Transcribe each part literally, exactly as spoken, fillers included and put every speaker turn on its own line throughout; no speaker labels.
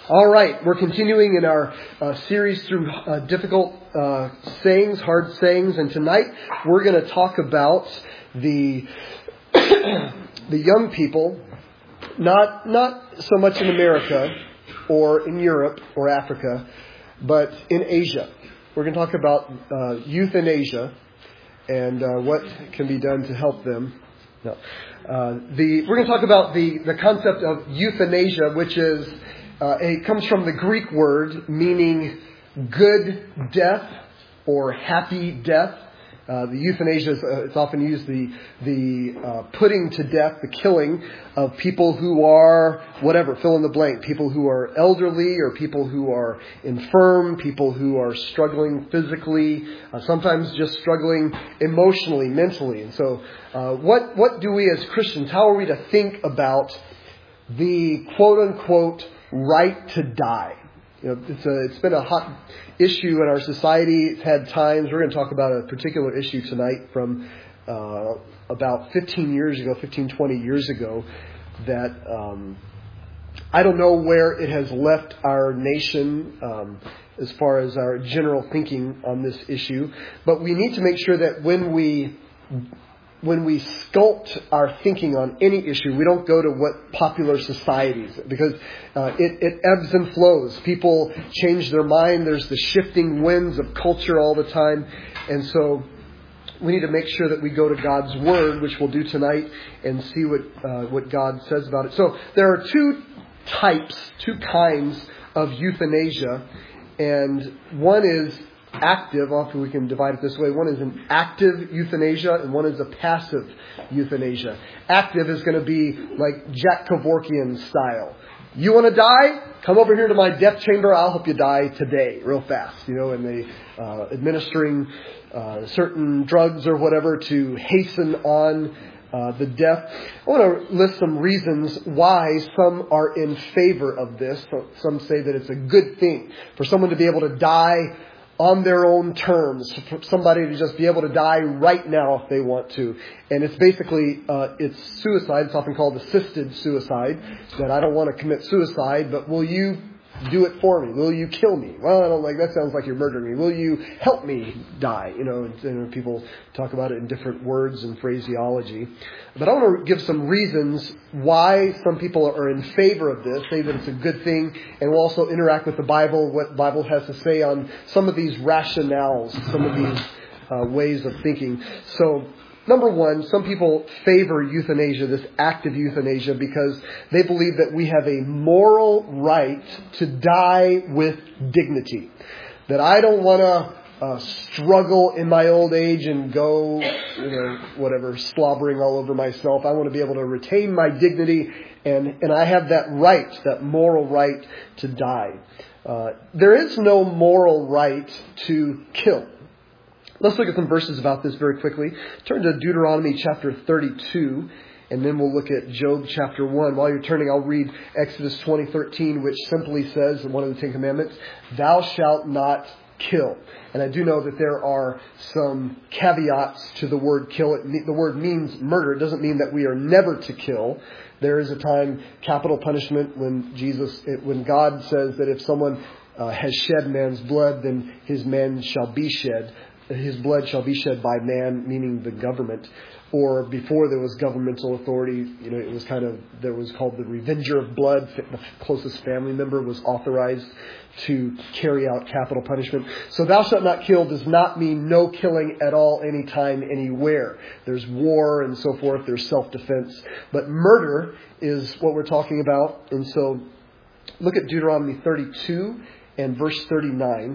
All right, we're continuing in our uh, series through uh, difficult uh, sayings, hard sayings, and tonight we're going to talk about the the young people, not not so much in America or in Europe or Africa, but in Asia. We're going to talk about uh, youth in Asia and uh, what can be done to help them. No, uh, the we're going to talk about the the concept of euthanasia, which is Uh, it comes from the Greek word meaning good death or happy death. Uh, the euthanasia is uh, it's often used the the uh, putting to death, the killing of people who are whatever, fill in the blank, people who are elderly or people who are infirm, people who are struggling physically, uh, sometimes just struggling emotionally, mentally. And so, uh, what what do we as Christians? How are we to think about the quote unquote right to die? You know, it's a, it's been a hot issue in our society. It's had times. We're going to talk about a particular issue tonight from uh, about fifteen years ago, fifteen, twenty years ago, that um, I don't know where it has left our nation um, as far as our general thinking on this issue. But we need to make sure that when we When we sculpt our thinking on any issue, we don't go to what popular societies, because uh, it, it ebbs and flows. People change their mind. There's the shifting winds of culture all the time. And so we need to make sure that we go to God's Word, which we'll do tonight, and see what uh, what God says about it. So there are two types, two kinds of euthanasia. And one is active, often we can divide it this way. One is an active euthanasia and one is a passive euthanasia. Active is going to be like Jack Kevorkian style. You want to die? Come over here to my death chamber. I'll help you die today, real fast. You know, and they uh, administering uh, certain drugs or whatever to hasten on uh, the death. I want to list some reasons why some are in favor of this. Some say that it's a good thing for someone to be able to die on their own terms, for somebody to just be able to die right now if they want to. And it's basically, uh, it's suicide. It's often called assisted suicide, that I don't want to commit suicide, but will you do it for me? Will you kill me? Well, I don't like, that sounds like you're murdering me. Will you help me die? You know, and, and people talk about it in different words and phraseology. But I want to give some reasons why some people are in favor of this, say that it's a good thing, and we'll also interact with the Bible, what the Bible has to say on some of these rationales, some of these uh, ways of thinking. So, number one, some people favor euthanasia, this active euthanasia, because they believe that we have a moral right to die with dignity. That I don't want to uh, struggle in my old age and go, you know, whatever, slobbering all over myself. I want to be able to retain my dignity, and, and I have that right, that moral right to die. Uh, there is no moral right to kill. Let's look at some verses about this very quickly. Turn to Deuteronomy chapter thirty-two, and then we'll look at Job chapter one. While you're turning, I'll read Exodus twenty thirteen, which simply says, in one of the Ten Commandments, "Thou shalt not kill." And I do know that there are some caveats to the word kill. It, the word means murder. It doesn't mean that we are never to kill. There is a time, capital punishment, when Jesus, when God says that if someone uh, has shed man's blood, then his man shall be shed. His blood shall be shed by man, meaning the government. Or before there was governmental authority, you know, it was kind of, there was called the revenger of blood. The closest family member was authorized to carry out capital punishment. So thou shalt not kill does not mean no killing at all, anytime, anywhere. There's war and so forth. There's self-defense. But murder is what we're talking about. And so look at Deuteronomy thirty-two and verse thirty-nine.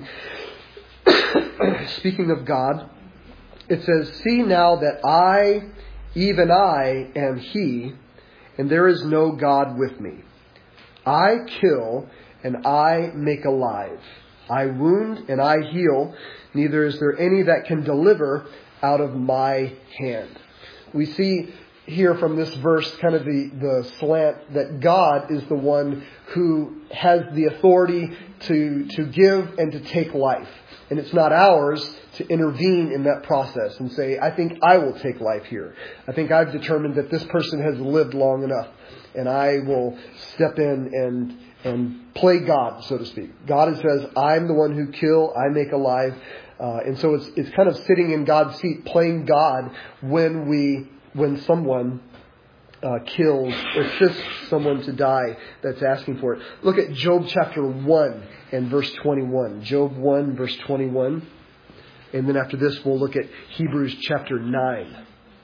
Speaking of God, it says, "See now that I, even I, am He, and there is no God with me. I kill, and I make alive. I wound, and I heal. Neither is there any that can deliver out of my hand." We see here from this verse kind of the, the slant that God is the one who has the authority to, to give and to take life. And it's not ours to intervene in that process and say, I think I will take life here. I think I've determined that this person has lived long enough, and I will step in and and play God, so to speak. God says, I'm the one who kill, I make alive. Uh, and so it's it's kind of sitting in God's seat, playing God when we when someone uh, kills, assists someone to die that's asking for it. Look at Job chapter one and verse twenty-one. Job one, verse twenty-one. And then after this, we'll look at Hebrews chapter nine.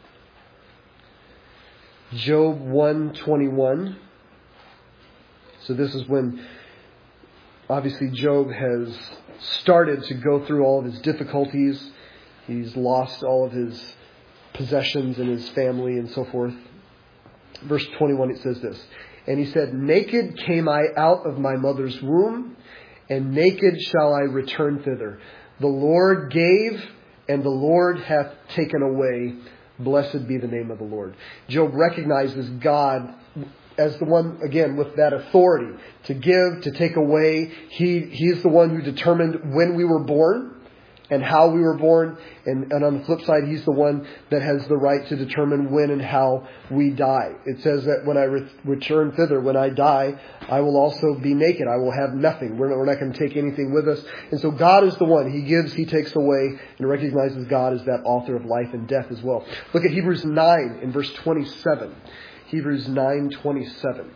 Job one twenty-one. So this is when, obviously, Job has started to go through all of his difficulties. He's lost all of his possessions and his family and so forth. Verse twenty-one, it says this. And he said, naked came I out of my mother's womb, and naked shall I return thither. The Lord gave, and the Lord hath taken away. Blessed be the name of the Lord. Job recognizes God as the one, again, with that authority to give, to take away. He He's the one who determined when we were born and how we were born. And, and on the flip side, He's the one that has the right to determine when and how we die. It says that when I re- return thither, when I die, I will also be naked. I will have nothing. We're not, we're not going to take anything with us. And so God is the one. He gives, He takes away, and recognizes God as that author of life and death as well. Look at Hebrews nine in verse twenty-seven. Hebrews nine twenty-seven.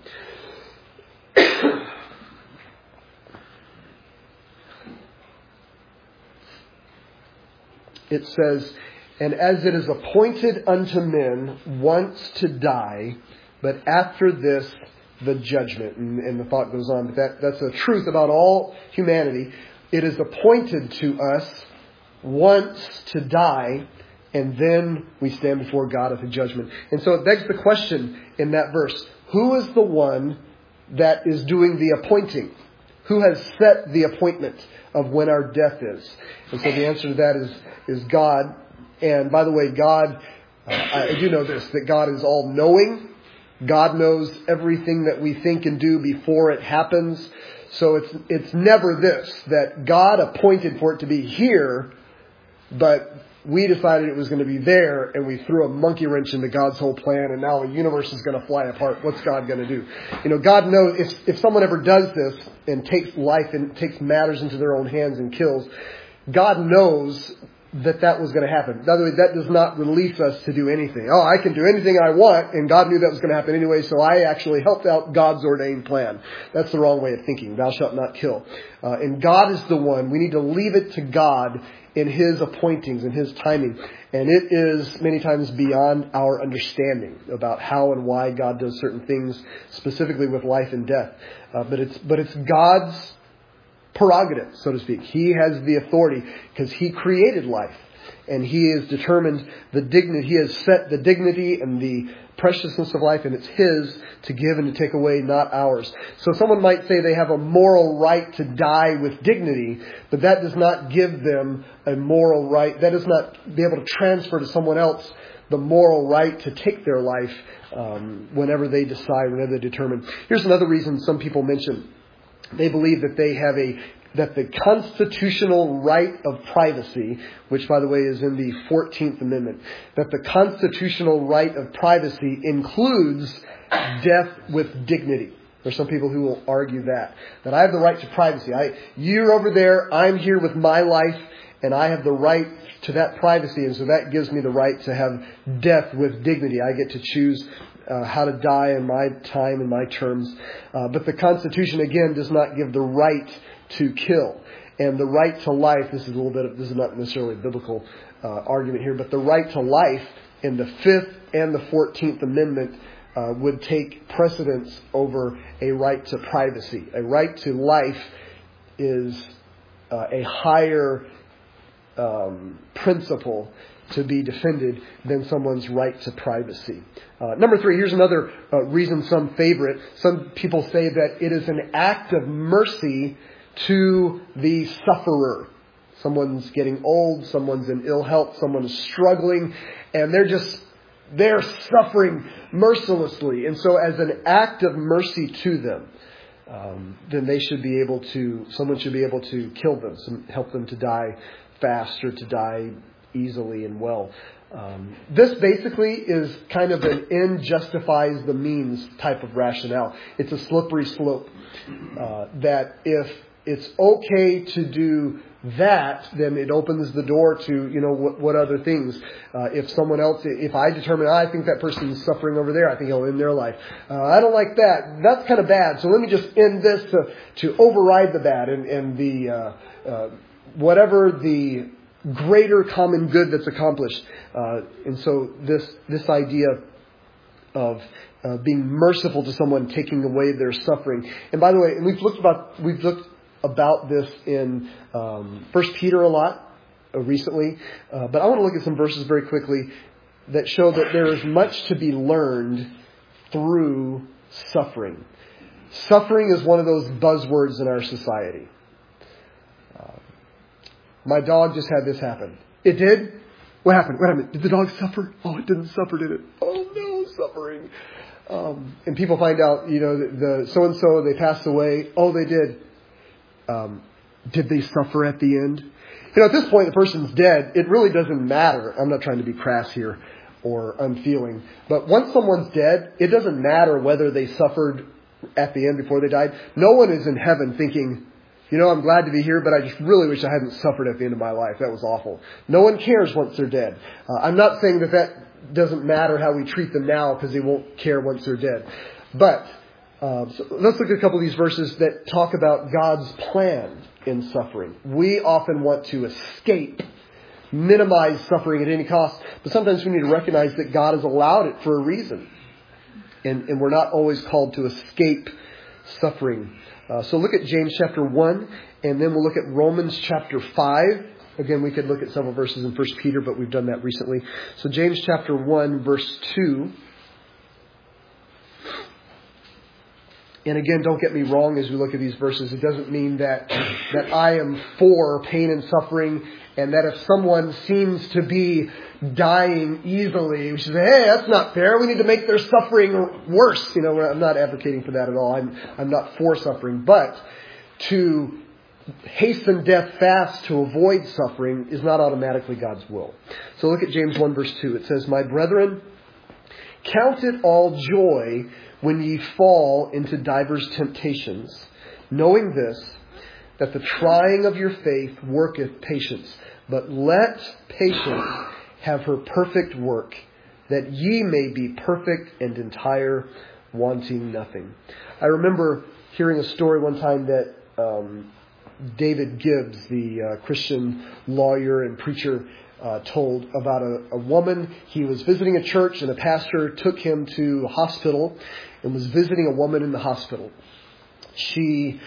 It says, and as it is appointed unto men once to die, but after this the judgment. And, and the thought goes on, but that, that's the truth about all humanity. It is appointed to us once to die, and then we stand before God at the judgment. And so it begs the question in that verse, who is the one that is doing the appointing? Who has set the appointment of when our death is? And so the answer to that is, is God. And by the way, God, uh, I do know this, that God is all-knowing. God knows everything that we think and do before it happens. So it's it's never this, that God appointed for it to be here, but we decided it was going to be there, and we threw a monkey wrench into God's whole plan, and now the universe is going to fly apart. What's God going to do? You know, God knows if, if someone ever does this and takes life and takes matters into their own hands and kills, God knows that that was going to happen. By the way, that does not release us to do anything. Oh, I can do anything I want, and God knew that was going to happen anyway, so I actually helped out God's ordained plan. That's the wrong way of thinking. Thou shalt not kill. Uh, and God is the one. We need to leave it to God in His appointings and His timing. And it is many times beyond our understanding about how and why God does certain things, specifically with life and death. Uh, but it's but it's God's prerogative, so to speak. He has the authority because He created life, and He has determined the dignity. He has set the dignity and the preciousness of life, and it's His to give and to take away, not ours. So someone might say they have a moral right to die with dignity, but that does not give them a moral right. That does not be able to transfer to someone else the moral right to take their life um, whenever they decide, whenever they determine. Here's another reason some people mention. They believe that they have a that the constitutional right of privacy, which, by the way, is in the fourteenth Amendment, that the constitutional right of privacy includes death with dignity. There's some people who will argue that, that I have the right to privacy. I, you're over there, I'm here with my life, and I have the right to that privacy, and so that gives me the right to have death with dignity. I get to choose Uh, how to die in my time and my terms. Uh, but the Constitution, again, does not give the right to kill. And the right to life, this is a little bit of, this is not necessarily a biblical uh, argument here, but the right to life in the Fifth and the Fourteenth Amendment uh, would take precedence over a right to privacy. A right to life is uh, a higher um, principle to be defended than someone's right to privacy. Uh, number three, here's another uh, reason some favor it. Some people say that it is an act of mercy to the sufferer. Someone's getting old, someone's in ill health, someone is struggling, and they're just, they're suffering mercilessly. And so as an act of mercy to them, um, then they should be able to, someone should be able to kill them, some, help them to die fast or to die easily and well. Um, this basically is kind of an end justifies the means type of rationale. It's a slippery slope. Uh, that if it's okay to do that, then it opens the door to, you know, what, what other things. Uh, if someone else, if I determine, I think that person is suffering over there, I think it'll end their life. Uh, I don't like that. That's kind of bad. So let me just end this to, to override the bad and, and the, uh, uh, whatever the greater common good that's accomplished. Uh, and so this, this idea of uh, being merciful to someone, taking away their suffering. And by the way, and we've looked about, we've looked about this in um, First Peter a lot uh, recently. Uh, but I want to look at some verses very quickly that show that there is much to be learned through suffering. Suffering is one of those buzzwords in our society. Uh, my dog just had this happen. It did? What happened? What happened? Did the dog suffer? Oh, it didn't suffer, did it? Oh, no, suffering. Um, and people find out, you know, the, the so-and-so, they passed away. Oh, they did. Um, did they suffer at the end? You know, at this point, the person's dead. It really doesn't matter. I'm not trying to be crass here or unfeeling. But once someone's dead, it doesn't matter whether they suffered at the end before they died. No one is in heaven thinking, you know, I'm glad to be here, but I just really wish I hadn't suffered at the end of my life. That was awful. No one cares once they're dead. Uh, I'm not saying that that doesn't matter how we treat them now because they won't care once they're dead. But Uh, so let's look at a couple of these verses that talk about God's plan in suffering. We often want to escape, minimize suffering at any cost, but sometimes we need to recognize that God has allowed it for a reason. And, and we're not always called to escape suffering. Uh, so look at James chapter one, and then we'll look at Romans chapter five. Again, we could look at several verses in First Peter, but we've done that recently. So James chapter one, verse two. And again, don't get me wrong as we look at these verses. It doesn't mean that that I am for pain and suffering, and that if someone seems to be dying easily, we should say, hey, that's not fair. We need to make their suffering worse. You know, I'm not advocating for that at all. I'm I'm not for suffering. But to hasten death fast to avoid suffering is not automatically God's will. So look at James one verse two. It says, my brethren, count it all joy when ye fall into divers temptations, knowing this, that the trying of your faith worketh patience. But let patience have her perfect work, that ye may be perfect and entire, wanting nothing. I remember hearing a story one time that um, David Gibbs, the uh, Christian lawyer and preacher, Uh, told about a, a woman. He was visiting a church and a pastor took him to a hospital and was visiting a woman in the hospital. She,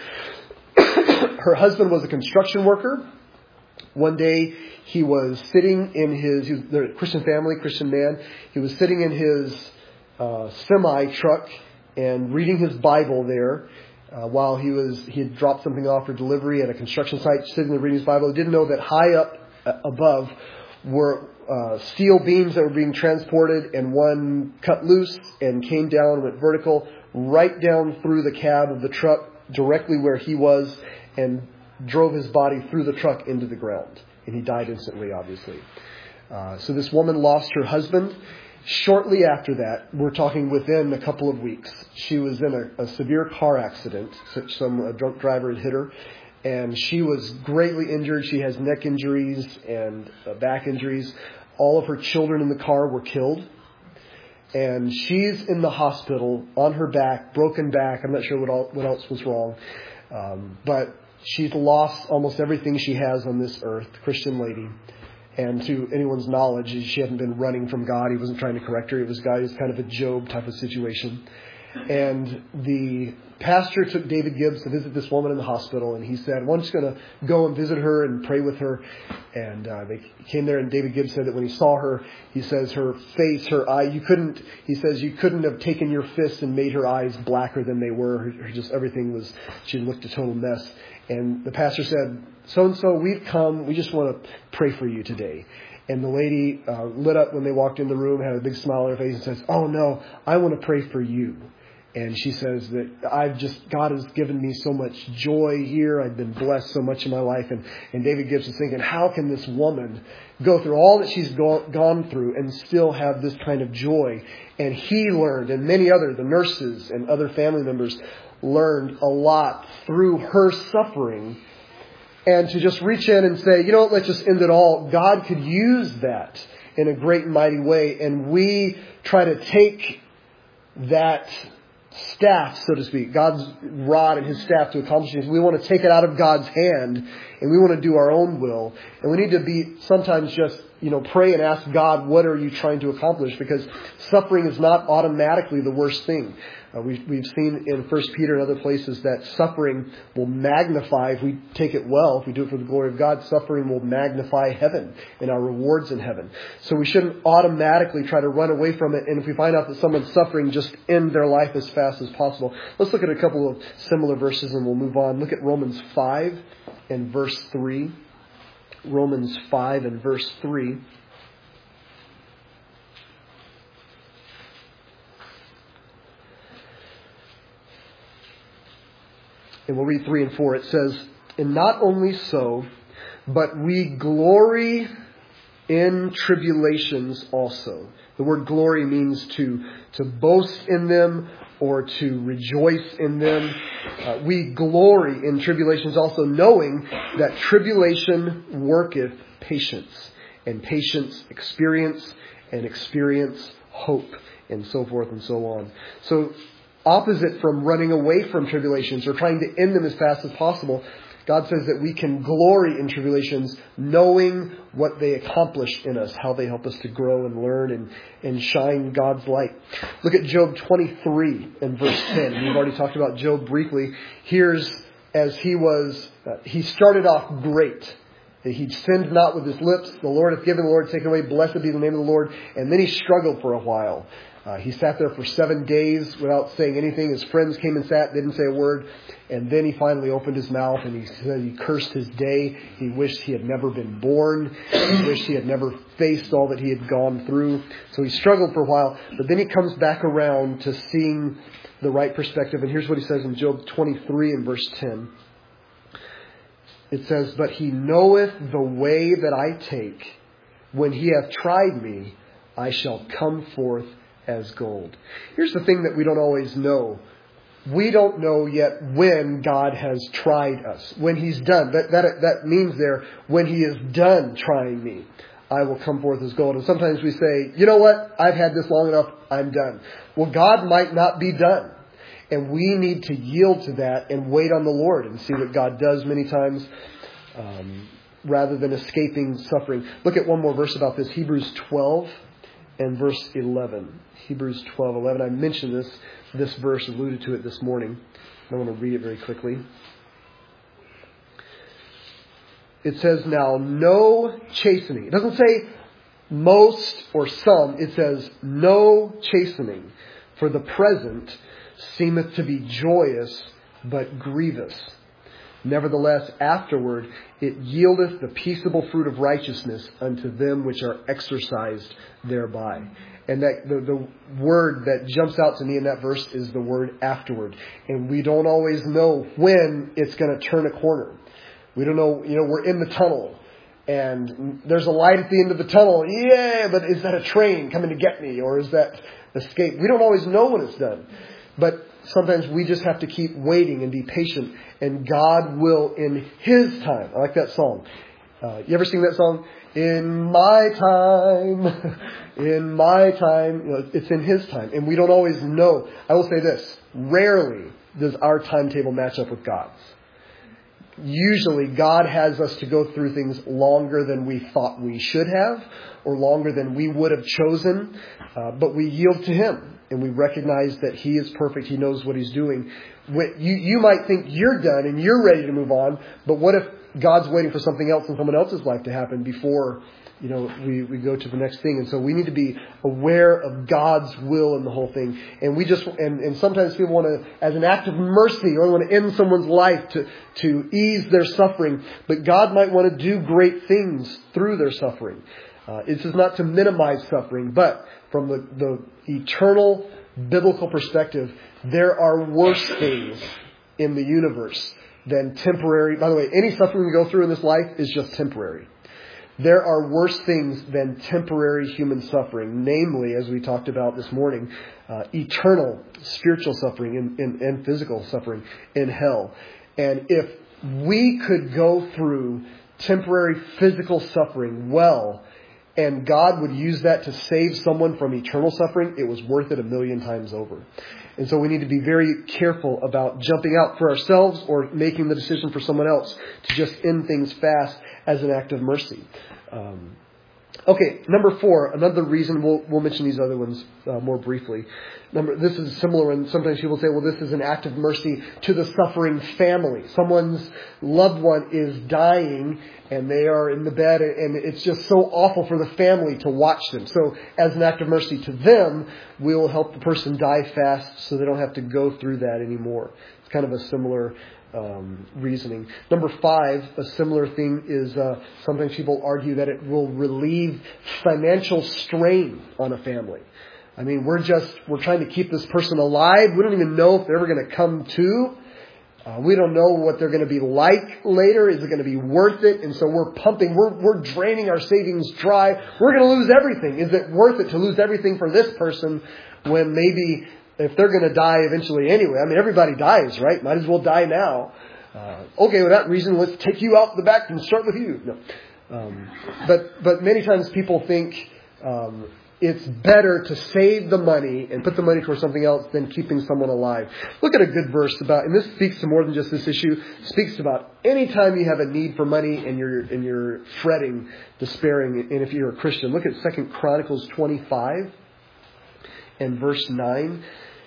her husband was a construction worker. One day he was sitting in his, he was a Christian family, Christian man. He was sitting in his uh, semi truck and reading his Bible there uh, while he was, he had dropped something off for delivery at a construction site, sitting there reading his Bible. He didn't know that high up uh, above were uh, steel beams that were being transported, and one cut loose and came down, went vertical, right down through the cab of the truck, directly where he was, and drove his body through the truck into the ground. And he died instantly, obviously. Uh, so this woman lost her husband. Shortly after that, we're talking within a couple of weeks, she was in a, a severe car accident. Some a drunk driver had hit her. And she was greatly injured. She has neck injuries and uh, back injuries. All of her children in the car were killed. And she's in the hospital on her back, broken back. I'm not sure what, all, what else was wrong. Um, but she's lost almost everything she has on this earth, Christian lady. And to anyone's knowledge, she hadn't been running from God. He wasn't trying to correct her. It was God. It was kind of a Job type of situation. And the pastor took David Gibbs to visit this woman in the hospital, and he said, well, I'm just going to go and visit her and pray with her. And uh, they came there, and David Gibbs said that when he saw her, he says her face, her eye, you couldn't, he says you couldn't have taken your fist and made her eyes blacker than they were. Her, her just everything was, she looked a total mess. And the pastor said, so-and-so, we've come, we just want to pray for you today. And the lady uh, lit up when they walked in the room, had a big smile on her face and says, oh no, I want to pray for you. And she says that I've just, God has given me so much joy here. I've been blessed so much in my life. And, and David Gibbs is thinking, how can this woman go through all that she's go, gone through and still have this kind of joy? And he learned, and many other, the nurses and other family members learned a lot through her suffering. And to just reach in and say, you know what, let's just end it all. God could use that in a great and mighty way. And we try to take that staff, so to speak, God's rod and his staff to accomplish things. We want to take it out of God's hand and we want to do our own will. And we need to be sometimes just, you know, pray and ask God, what are you trying to accomplish? Because suffering is not automatically the worst thing. Uh, we've, we've seen in First Peter and other places that suffering will magnify, if we take it well, if we do it for the glory of God, suffering will magnify heaven and our rewards in heaven. So we shouldn't automatically try to run away from it. And if we find out that someone's suffering, just end their life as fast as possible. Let's look at a couple of similar verses and we'll move on. Look at Romans five and verse three. Romans five and verse three. And we'll read three and four. It says, and not only so, but we glory in tribulations also. The word glory means to, to boast in them or to rejoice in them. Uh, we glory in tribulations also, knowing that tribulation worketh patience, and patience experience, and experience hope, and so forth and so on. So opposite from running away from tribulations or trying to end them as fast as possible, God says that we can glory in tribulations knowing what they accomplish in us, how they help us to grow and learn and, and shine God's light. Look at Job twenty-three and verse ten. We've already talked about Job briefly. Here's as he was, uh, he started off great. He sinned not with his lips. The Lord hath given, the Lord hath taken away. Blessed be the name of the Lord. And then he struggled for a while. Uh, he sat there for seven days without saying anything. His friends came and sat, didn't say a word. And then he finally opened his mouth and he said he cursed his day. He wished he had never been born. He wished he had never faced all that he had gone through. So he struggled for a while. But then he comes back around to seeing the right perspective. And here's what he says in Job twenty-three and verse ten. It says, but he knoweth the way that I take. When he hath tried me, I shall come forth as gold. Here's the thing that we don't always know. We don't know yet when God has tried us. When he's done. That, that, that means there, when he is done trying me, I will come forth as gold. And sometimes we say, you know what? I've had this long enough. I'm done. Well, God might not be done. And we need to yield to that and wait on the Lord and see what God does many times um, rather than escaping suffering. Look at one more verse about this. Hebrews twelve and verse eleven. Hebrews twelve, eleven. I mentioned this, this verse, alluded to it this morning. I want to read it very quickly. It says, now no chastening. It doesn't say most or some. It says no chastening for the present seemeth to be joyous, but grievous. Nevertheless, afterward it yieldeth the peaceable fruit of righteousness unto them which are exercised thereby. And that the, the word that jumps out to me in that verse is the word afterward. And we don't always know when it's going to turn a corner. We don't know, you know, we're in the tunnel and there's a light at the end of the tunnel. Yeah, but is that a train coming to get me? Or is that escape? We don't always know when it's done. But sometimes we just have to keep waiting and be patient. And God will in His time. I like that song. Uh, you ever sing that song? In my time. In my time. You know, it's in His time. And we don't always know. I will say this. Rarely does our timetable match up with God's. Usually God has us to go through things longer than we thought we should have. Or longer than we would have chosen. Uh, but we yield to Him. And we recognize that He is perfect. He knows what He's doing. You, you might think you're done and you're ready to move on. But what if God's waiting for something else in someone else's life to happen before, you know, we, we go to the next thing? And so we need to be aware of God's will in the whole thing. And we just, and, and sometimes people want to, as an act of mercy, or want to end someone's life to, to ease their suffering. But God might want to do great things through their suffering. Uh, this is not to minimize suffering, but from the, the eternal biblical perspective, there are worse things in the universe than temporary. By the way, any suffering we go through in this life is just temporary. There are worse things than temporary human suffering, namely, as we talked about this morning, uh, eternal spiritual suffering and, and, and physical suffering in hell. And if we could go through temporary physical suffering well, and God would use that to save someone from eternal suffering, it was worth it a million times over. And so we need to be very careful about jumping out for ourselves or making the decision for someone else to just end things fast as an act of mercy. Um, okay, number four, another reason, we'll, we'll mention these other ones uh, more briefly. Number, this is similar, and sometimes people say, well, this is an act of mercy to the suffering family. Someone's loved one is dying, and they are in the bed, and it's just so awful for the family to watch them. So as an act of mercy to them, we'll help the person die fast so they don't have to go through that anymore. It's kind of a similar um, reasoning. Number five, a similar thing is uh, sometimes people argue that it will relieve financial strain on a family. I mean, we're just, we're trying to keep this person alive. We don't even know if they're ever going to come to. Uh, we don't know what they're going to be like later. Is it going to be worth it? And so we're pumping, we're, we're draining our savings dry. We're going to lose everything. Is it worth it to lose everything for this person when maybe if they're going to die eventually anyway? I mean, everybody dies, right? Might as well die now. Uh, okay, with that reason, let's take you out the back and start with you. No. Um, but, but many times people think, um, it's better to save the money and put the money towards something else than keeping someone alive. Look at a good verse about, and this speaks to more than just this issue, speaks about any time you have a need for money and you're and you're fretting, despairing, and if you're a Christian. Look at Second Chronicles twenty-five and verse nine.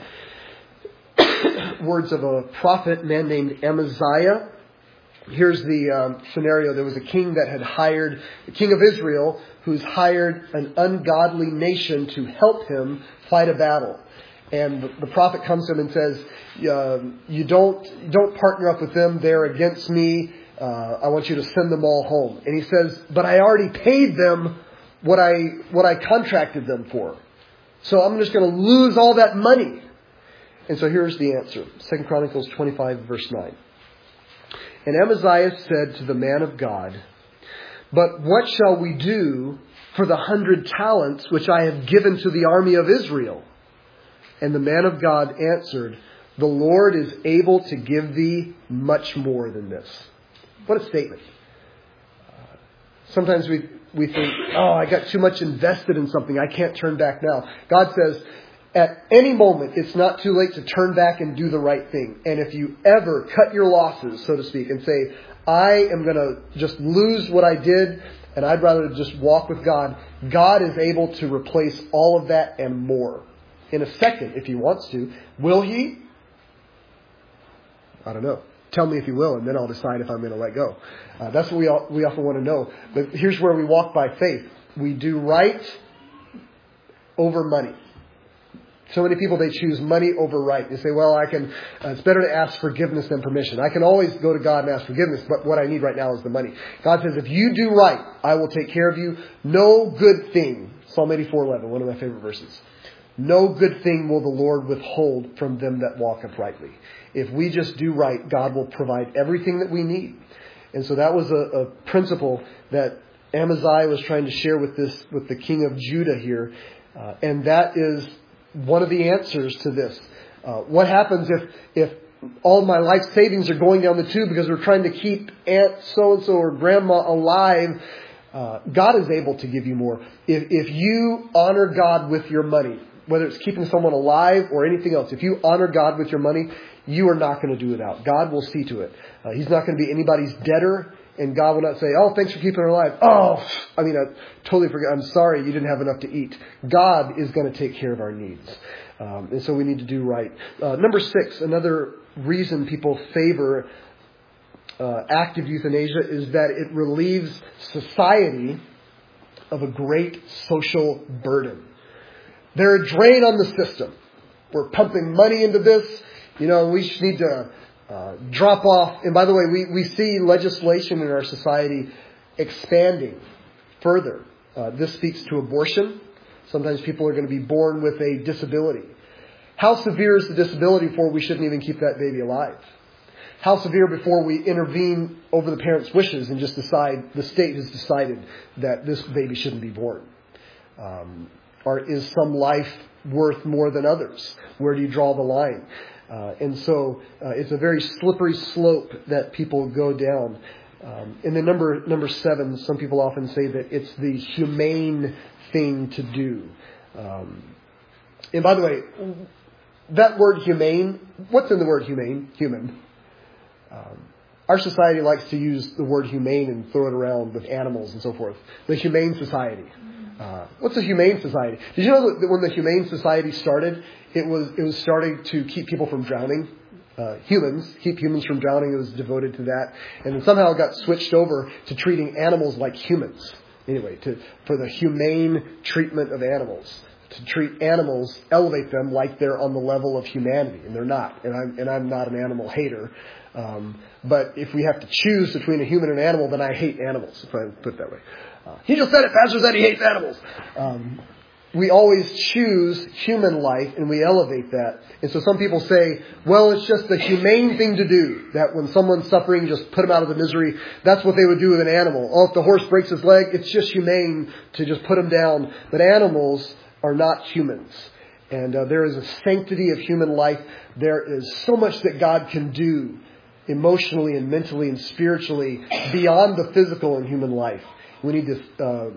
Words of a prophet, man named Amaziah. Here's the um, scenario. There was a king that had hired, the king of Israel, who's hired an ungodly nation to help him fight a battle. And the, the prophet comes to him and says, uh, you don't you don't partner up with them. They're against me. Uh, I want you to send them all home. And he says, but I already paid them what I what I contracted them for. So I'm just going to lose all that money. And so here's the answer. Second Chronicles twenty-five, verse nine. And Amaziah said to the man of God, but what shall we do for the hundred talents which I have given to the army of Israel? And the man of God answered, the Lord is able to give thee much more than this. What a statement. Uh, sometimes we, we think, oh, I got too much invested in something. I can't turn back now. God says, at any moment, it's not too late to turn back and do the right thing. And if you ever cut your losses, so to speak, and say, I am going to just lose what I did, and I'd rather just walk with God, God is able to replace all of that and more in a second if He wants to. Will He? I don't know. Tell me if He will, and then I'll decide if I'm going to let go. Uh, that's what we all, we often want to know. But here's where we walk by faith. We do right over money. So many people, they choose money over right. They say, well, I can, uh, it's better to ask forgiveness than permission. I can always go to God and ask forgiveness, but what I need right now is the money. God says, if you do right, I will take care of you. No good thing. Psalm eighty-four eleven, one of my favorite verses. No good thing will the Lord withhold from them that walk uprightly. If we just do right, God will provide everything that we need. And so that was a, a principle that Amaziah was trying to share with this, with the king of Judah here. Uh, and that is one of the answers to this. Uh, what happens if, if all my life savings are going down the tube because we're trying to keep Aunt so-and-so or Grandma alive? Uh, God is able to give you more. If, if you honor God with your money, whether it's keeping someone alive or anything else, if you honor God with your money, you are not going to do it out. God will see to it. Uh, he's not going to be anybody's debtor. And God will not say, oh, thanks for keeping her alive. Oh, I mean, I totally forgot. I'm sorry you didn't have enough to eat. God is going to take care of our needs. Um, and so we need to do right. Uh, number six, another reason people favor uh, active euthanasia is that it relieves society of a great social burden. They're a drain on the system. We're pumping money into this. You know, we just need to Uh, drop off. And by the way, we, we see legislation in our society expanding further. Uh, this speaks to abortion. Sometimes people are going to be born with a disability. How severe is the disability before we shouldn't even keep that baby alive? How severe before we intervene over the parents' wishes and just decide, the state has decided that this baby shouldn't be born? Um, or is some life worth more than others? Where do you draw the line? Uh, and so uh, it's a very slippery slope that people go down. Um, and then number number seven, some people often say that it's the humane thing to do. Um, and by the way, that word humane, what's in the word humane? Human. Um, our society likes to use the word humane and throw it around with animals and so forth. The Humane Society. Uh, what's a Humane Society? Did you know that when the Humane Society started, it was it was starting to keep people from drowning? Uh, humans, keep humans from drowning. It was devoted to that. And then somehow it got switched over to treating animals like humans. Anyway, to for the humane treatment of animals. To treat animals, elevate them like they're on the level of humanity. And they're not. And I'm, and I'm not an animal hater. Um, but if we have to choose between a human and an animal, then I hate animals, if I put it that way. Uh, he just said it. Pastor said he hates animals. Um, we always choose human life and we elevate that. And so some people say, well, it's just the humane thing to do. That when someone's suffering, just put them out of the misery. That's what they would do with an animal. Oh, if the horse breaks his leg, it's just humane to just put him down. But animals are not humans. And uh, there is a sanctity of human life. There is so much that God can do emotionally and mentally and spiritually beyond the physical in human life. We need to uh,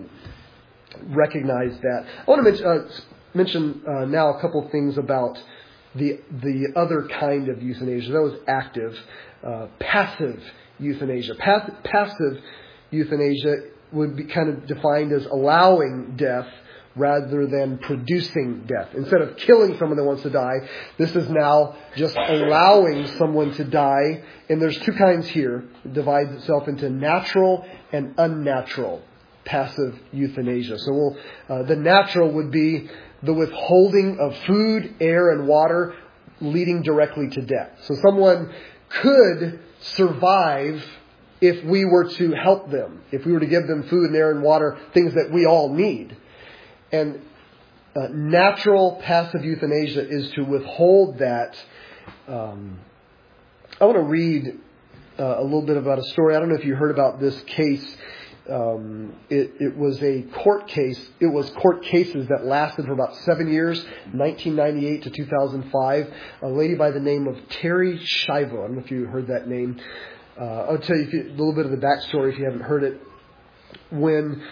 recognize that. I want to mention, uh, mention uh, now a couple things about the the other kind of euthanasia. That was active. Uh, passive euthanasia. Pass- passive euthanasia would be kind of defined as allowing death rather than producing death. Instead of killing someone that wants to die, this is now just allowing someone to die. And there's two kinds here. It divides itself into natural and unnatural passive euthanasia. So we'll, uh, the natural would be the withholding of food, air, and water leading directly to death. So someone could survive if we were to help them, if we were to give them food and air and water, things that we all need. And uh, natural passive euthanasia is to withhold that. Um, I want to read uh, a little bit about a story. I don't know if you heard about this case. Um, it, it was a court case. It was court cases that lasted for about seven years, nineteen ninety-eight to two thousand five. A lady by the name of Terri Schiavo. I don't know if you heard that name. Uh, I'll tell you if you, a little bit of the backstory if you haven't heard it. When...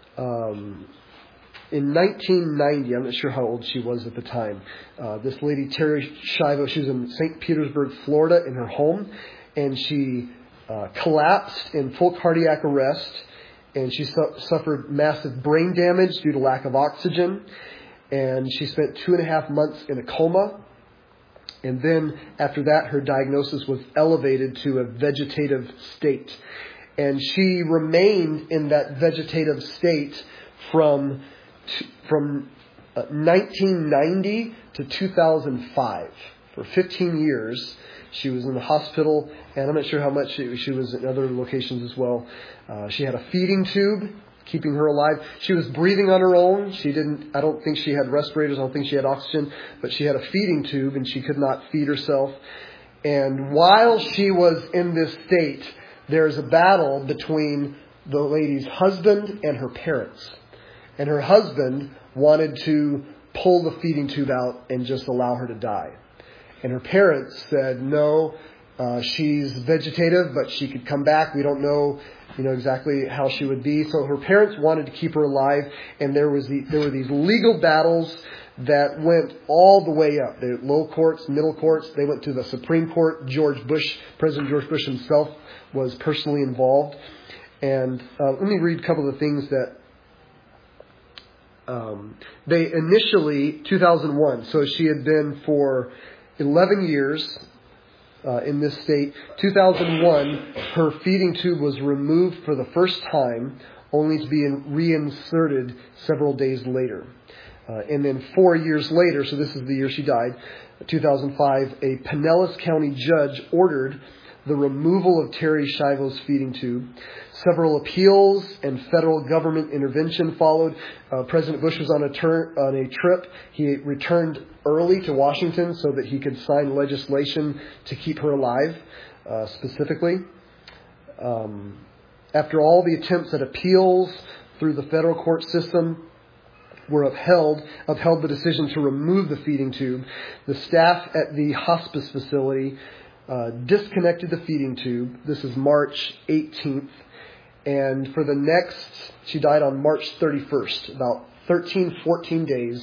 Um, In nineteen ninety, I'm not sure how old she was at the time, uh, this lady, Terri Schiavo, she was in Saint Petersburg, Florida, in her home, and she uh, collapsed in full cardiac arrest, and she su- suffered massive brain damage due to lack of oxygen, and she spent two and a half months in a coma, and then after that, her diagnosis was elevated to a vegetative state, and she remained in that vegetative state from From uh, nineteen ninety to two thousand five. For fifteen years, she was in the hospital, and I'm not sure how much she, she was in other locations as well. Uh, she had a feeding tube keeping her alive. She was breathing on her own. She didn't. I don't think she had respirators. I don't think she had oxygen, but she had a feeding tube, and she could not feed herself. And while she was in this state, there's a battle between the lady's husband and her parents. And her husband wanted to pull the feeding tube out and just allow her to die. And her parents said, no, uh, she's vegetative, but she could come back. We don't know, you know, exactly how she would be. So her parents wanted to keep her alive. And there was the, there were these legal battles that went all the way up. The low courts, middle courts. They went to the Supreme Court. George Bush, President George Bush himself was personally involved. And uh, let me read a couple of the things that Um, they initially, two thousand one, so she had been for eleven years uh, in this state. two thousand one, her feeding tube was removed for the first time, only to be reinserted several days later. Uh, and then four years later, so this is the year she died, two thousand five, a Pinellas County judge ordered the removal of Terry Schiavo's feeding tube. Several appeals and federal government intervention followed. Uh, President Bush was on a, tur- on a trip. He returned early to Washington so that he could sign legislation to keep her alive, uh, specifically. Um, after all the attempts at appeals through the federal court system were upheld, upheld the decision to remove the feeding tube, the staff at the hospice facility uh, disconnected the feeding tube. This is March eighteenth. And for the next, she died on March thirty-first, about thirteen, fourteen days.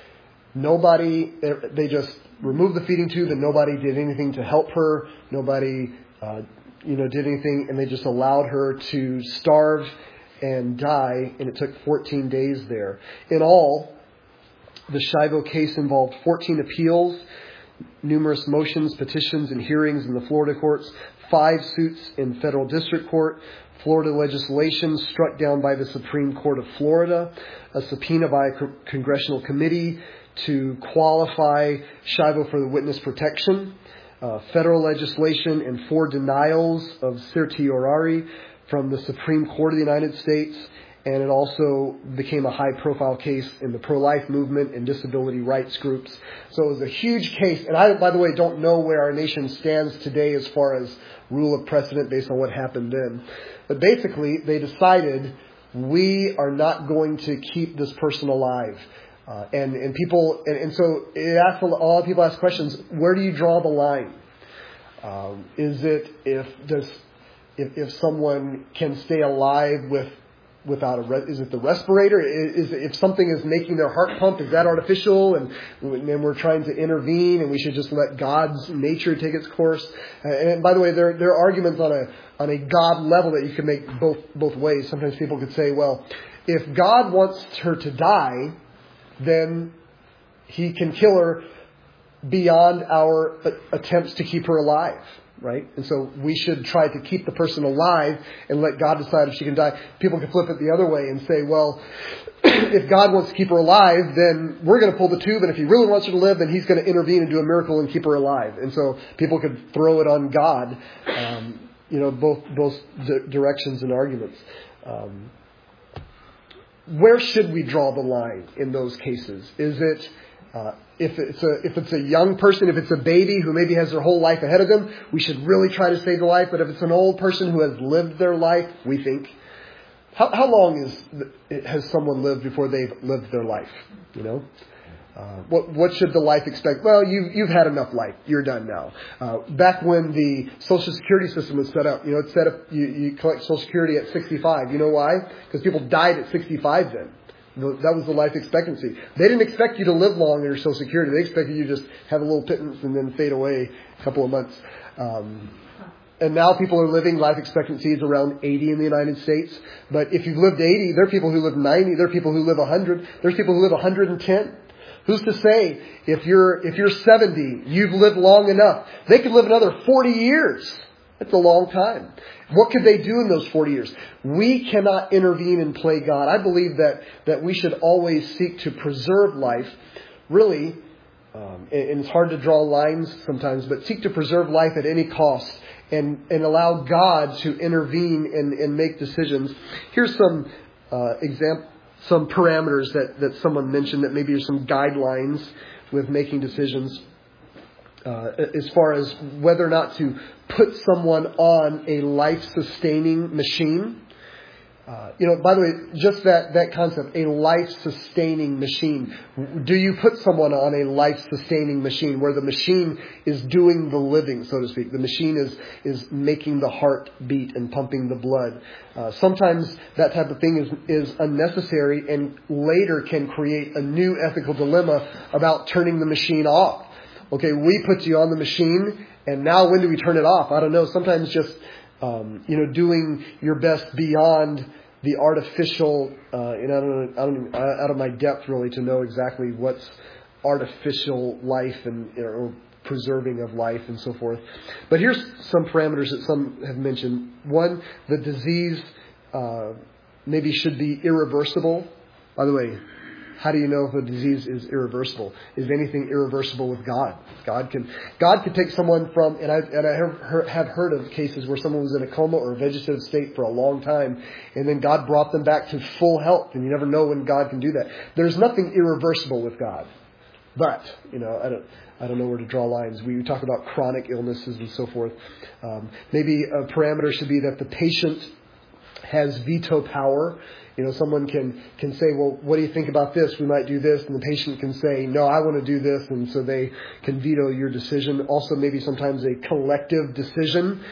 Nobody, they just removed the feeding tube and nobody did anything to help her. Nobody, uh, you know, did anything, and they just allowed her to starve and die, and it took fourteen days there. In all, the Schiavo case involved fourteen appeals, numerous motions, petitions, and hearings in the Florida courts, five suits in federal district court, Florida legislation struck down by the Supreme Court of Florida, a subpoena by a co- congressional committee to qualify Schiavo for the witness protection, uh, federal legislation, and four denials of certiorari from the Supreme Court of the United States, and it also became a high-profile case in the pro-life movement and disability rights groups. So it was a huge case, and I, by the way, don't know where our nation stands today as far as rule of precedent based on what happened then. But basically, they decided we are not going to keep this person alive. Uh, and, and people, and, and so it asked, a lot of people ask questions, where do you draw the line? Um, is it if does if, if someone can stay alive with without a re- is it the respirator? Is, is if something is making their heart pump, is that artificial? And and we're trying to intervene, and we should just let God's nature take its course. And by the way, there there are arguments on a on a God level that you can make both both ways. Sometimes people could say, well, if God wants her to die, then He can kill her beyond our attempts to keep her alive. Right? And so we should try to keep the person alive and let God decide if she can die. People can flip it the other way and say, well, if God wants to keep her alive, then we're going to pull the tube. And if He really wants her to live, then He's going to intervene and do a miracle and keep her alive. And so people could throw it on God, um, you know, both, both d- directions and arguments. Um, where should we draw the line in those cases? Is it... Uh, if it's a if it's a young person, if it's a baby who maybe has their whole life ahead of them, we should really try to save the life. But if it's an old person who has lived their life, we think, how how long is has someone lived before they've lived their life? You know, uh, what what should the life expect? Well, you you've had enough life. You're done now. Uh, back when the Social Security system was set up, you know, it's set up. You, you collect Social Security at sixty-five. You know why? Because people died at sixty-five then. That was the life expectancy. They didn't expect you to live long in your Social Security. They expected you to just have a little pittance and then fade away a couple of months. Um, and now people are living, life expectancy is around eighty in the United States. But if you've lived eighty, there are people who live ninety. There are people who live one hundred. There's people who live one hundred ten. Who's to say if you're if you're seventy, you've lived long enough? They could live another forty years. That's a long time. What could they do in those forty years? We cannot intervene and play God. I believe that, that we should always seek to preserve life. Really, um, and, and it's hard to draw lines sometimes, but seek to preserve life at any cost and, and allow God to intervene and, and make decisions. Here's some uh, example, some parameters that, that someone mentioned that maybe are some guidelines with making decisions. Uh, as far as whether or not to put someone on a life-sustaining machine. Uh, you know, by the way, just that, that concept, a life-sustaining machine. Do you put someone on a life-sustaining machine where the machine is doing the living, so to speak? The machine is, is making the heart beat and pumping the blood. Uh, sometimes that type of thing is, is unnecessary and later can create a new ethical dilemma about turning the machine off. Okay, we put you on the machine, and now when do we turn it off? I don't know. Sometimes just, um, you know, doing your best beyond the artificial, uh, and I don't know, I don't, out of my depth really to know exactly what's artificial life and or preserving of life and so forth. But here's some parameters that some have mentioned. One, the disease uh, maybe should be irreversible. By the way, How do you know if a disease is irreversible? Is anything irreversible with God? God can God can take someone from, and I and I have heard, have heard of cases where someone was in a coma or a vegetative state for a long time, and then God brought them back to full health. And you never know when God can do that. There's nothing irreversible with God. But, you know, I don't I don't know where to draw lines. We talk about chronic illnesses and so forth. Um, maybe a parameter should be that the patient has veto power. You know, someone can, can say, well, what do you think about this? We might do this. And the patient can say, no, I want to do this. And so they can veto your decision. Also, maybe sometimes a collective decision.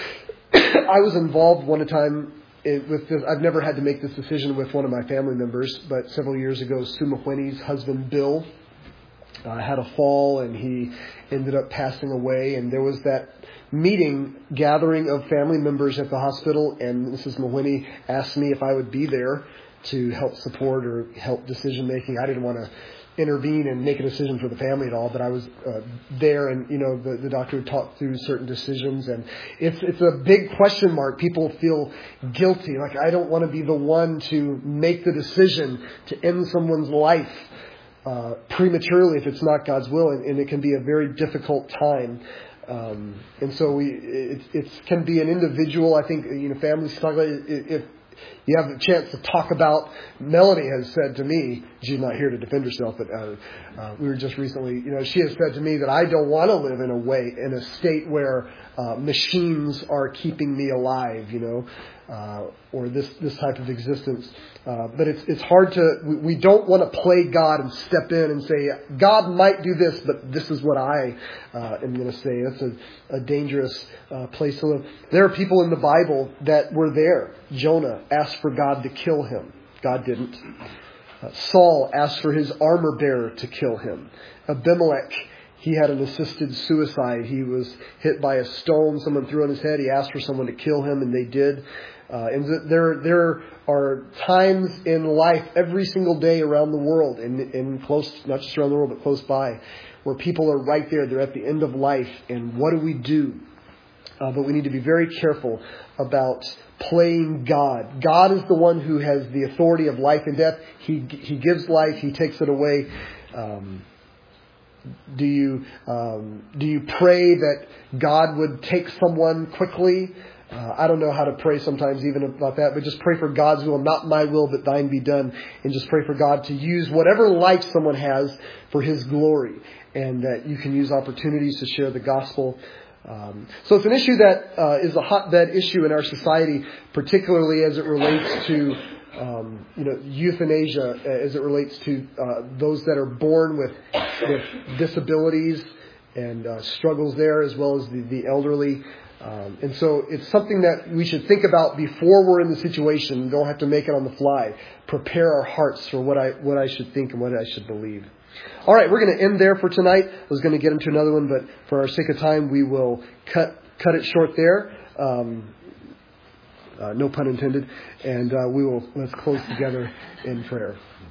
I was involved one time It, with this. I've never had to make this decision with one of my family members, but several years ago, Sue Mahoney's husband, Bill, uh, had a fall and he ended up passing away. And there was that meeting, gathering of family members at the hospital, and Missus Mahoney asked me if I would be there to help support or help decision making. I didn't want to intervene and make a decision for the family at all, but I was uh, there, and you know the, the doctor would talk through certain decisions, and it's it's a big question mark. People feel guilty, like I don't want to be the one to make the decision to end someone's life uh, prematurely if it's not God's will, and, and it can be a very difficult time. Um, and so we it, it can be an individual. I think you know family struggle. If you have the chance to talk about, Melanie has said to me, she's not here to defend herself, but uh, uh, we were just recently, you know, she has said to me that I don't want to live in a way, in a state where uh, machines are keeping me alive, you know, uh, or this, this type of existence. Uh, but it's it's hard to, we, we don't want to play God and step in and say, God might do this, but this is what I uh, am going to say. That's a, a dangerous uh, place to live. There are people in the Bible that were there. Jonah asked for God to kill him. God didn't. Uh, Saul asked for his armor bearer to kill him. Abimelech, he had an assisted suicide. He was hit by a stone. Someone threw on his head. He asked for someone to kill him, and they did. Uh, and there, there are times in life every single day around the world, and in, in close, not just around the world, but close by, where people are right there. They're at the end of life, and what do we do? Uh, but we need to be very careful about playing God. God is the one who has the authority of life and death. He He gives life. He takes it away. Um, do you um, do you pray that God would take someone quickly? Uh, I don't know how to pray sometimes even about that, but just pray for God's will, not my will, but thine be done. And just pray for God to use whatever life someone has for His glory, and that you can use opportunities to share the gospel. Um, so it's an issue that uh, is a hotbed issue in our society, particularly as it relates to um, you know euthanasia, as it relates to uh, those that are born with with disabilities and uh, struggles there, as well as the, the elderly. Um, and so it's something that we should think about before we're in the situation. Don't have to make it on the fly. Prepare our hearts for what I what I should think and what I should believe. All right, we're going to end there for tonight. I was going to get into another one, but for our sake of time, we will cut cut it short there. Um, uh, no pun intended. And uh, we will let's close together in prayer.